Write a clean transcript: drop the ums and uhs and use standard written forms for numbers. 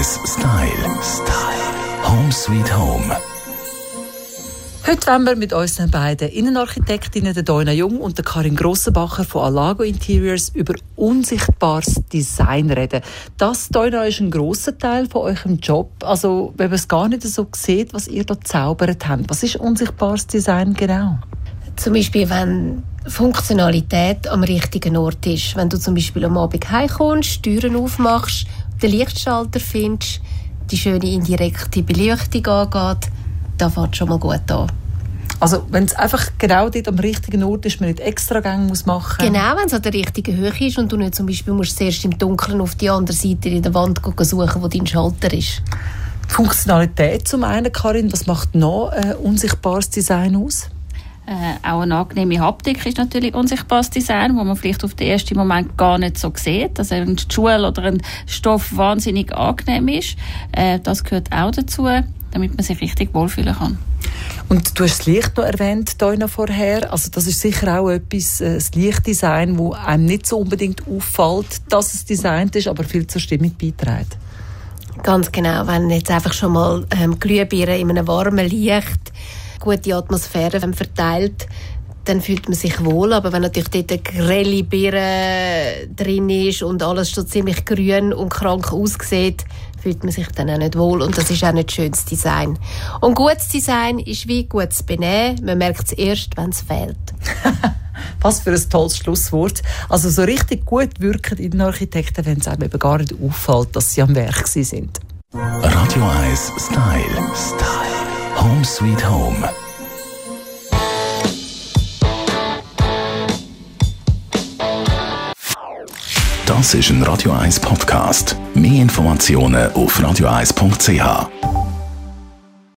1 Style. Home Sweet Home. Heute wollen wir mit unseren beiden Innenarchitektinnen, der Doina Jung und der Karin Grossenbacher von Alago Interiors, über unsichtbares Design reden. Das, Doina, ist ein grosser Teil von eurem Job. Also, wenn man es gar nicht so sieht, was ihr da gezaubert habt. Was ist unsichtbares Design genau? Zum Beispiel, wenn Funktionalität am richtigen Ort ist. Wenn du zum Beispiel am Abend heimkommst, Türen aufmachst, den Lichtschalter findest, die schöne indirekte Beleuchtung angeht, da fängt schon mal gut an. Also wenn es einfach genau dort am richtigen Ort ist, man nicht extra Gänge machen muss. Genau, wenn es an der richtigen Höhe ist und du nicht zum Beispiel musst zuerst im Dunkeln auf die andere Seite in der Wand suchen, wo dein Schalter ist. Die Funktionalität zum einen, Karin, was macht noch unsichtbares Design aus? Auch eine angenehme Haptik ist natürlich unsichtbares Design, wo man vielleicht auf den ersten Moment gar nicht so sieht, dass ein Stuhl oder ein Stoff wahnsinnig angenehm ist. Das gehört auch dazu, damit man sich richtig wohlfühlen kann. Und du hast das Licht noch erwähnt, Doina, vorher. Also das ist sicher auch etwas, das Lichtdesign, das einem nicht so unbedingt auffällt, dass es designt ist, aber viel zur Stimmung beiträgt. Ganz genau, wenn jetzt einfach schon mal Glühbirnen in einem warmen Licht gute Atmosphäre verteilt, dann fühlt man sich wohl. Aber wenn natürlich dort eine grelle Birne drin ist und alles schon ziemlich grün und krank aussieht, fühlt man sich dann auch nicht wohl. Und das ist auch nicht schönes Design. Und gutes Design ist wie gutes Benehmen. Man merkt es erst, wenn es fehlt. Was für ein tolles Schlusswort. Also so richtig gut wirken Innenarchitekten, wenn es einem eben gar nicht auffällt, dass sie am Werk sind. Radio 1 Style. Home Sweet Home. Das ist ein Radio 1 Podcast. Mehr Informationen auf radio1.ch.